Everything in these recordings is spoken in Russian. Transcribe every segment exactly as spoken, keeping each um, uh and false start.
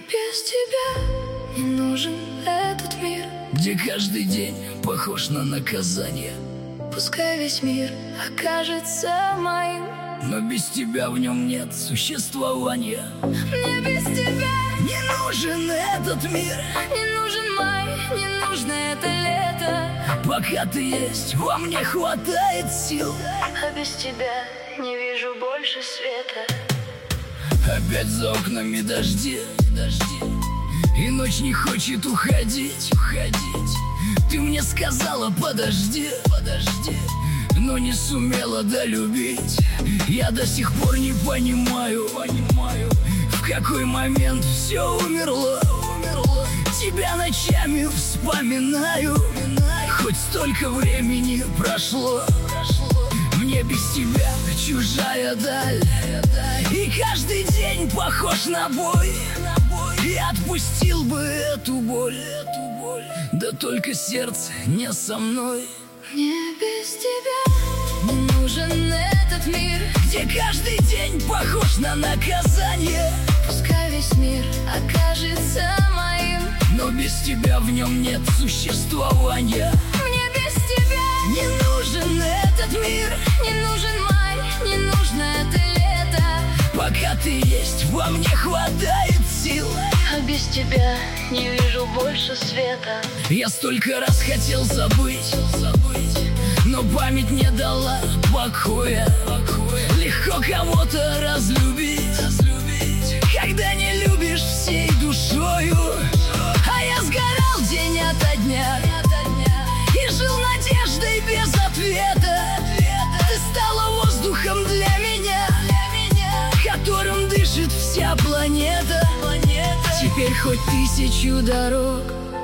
без тебя не нужен этот мир, где каждый день похож на наказание. Пускай весь мир окажется моим, но без тебя в нем нет существования. Мне без тебя не нужен этот мир, не нужен май, не нужно это лето. Пока ты есть, во мне хватает сил, а без тебя не вижу больше света. Опять за окнами дожди, дожди, и ночь не хочет уходить, уходить. Ты мне сказала подожди, подожди, но не сумела долюбить. Я до сих пор не понимаю, понимаю, в какой момент все умерло, умерло. Тебя ночами вспоминаю, хоть столько времени прошло. Мне без тебя чужая даль, и каждый день похож на бой. И отпустил бы эту боль, да только сердце не со мной. Мне без тебя не нужен этот мир, где каждый день похож на наказание. Пускай весь мир окажется моим, но без тебя в нем нет существования. Мне без тебя не нужен этот мир, не нужен май, не нужно это лето. Пока ты есть, во мне хватает сил, а без тебя не вижу больше света. Я столько раз хотел забыть, забыть, но память не дала покоя, покоя. Легко кого-то разлюбить, разлюбить, когда не любишь всей душою. А я сгорал день ото дня и жил надеждой без ответа. Ты стала воздухом для меня, которым дышит вся планета. Теперь хоть тысячу дорог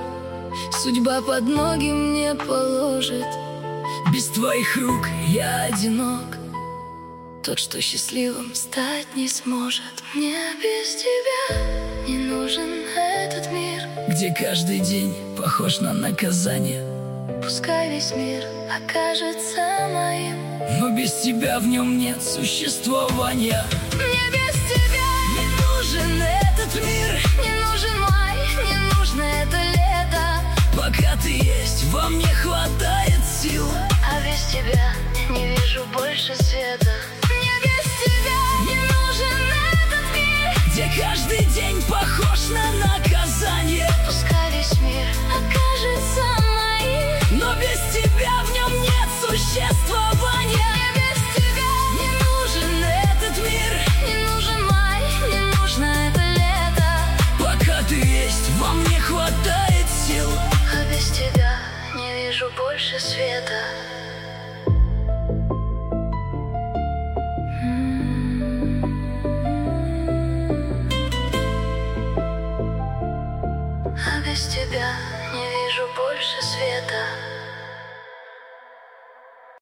судьба под ноги мне положит, без твоих рук я одинок, тот, что счастливым стать не сможет. Мне без тебя не нужен этот мир, где каждый день похож на наказание. Пускай весь мир окажется моим, но без тебя в нем нет существования. Мне без тебя не нужен этот мир, не нужен май, не нужно это лето. Пока ты есть, во мне хватает сил, а без тебя не вижу больше света. Мне без тебя не нужен этот мир, где каждый день похож на наказание. Пускай весь мир окажется моим, но без тебя в нем нет существования. Мне без тебя не нужен этот мир, не нужен май, не нужно это лето. Пока ты есть, во мне хватает сил, а без тебя не вижу больше света. А без тебя не вижу больше света.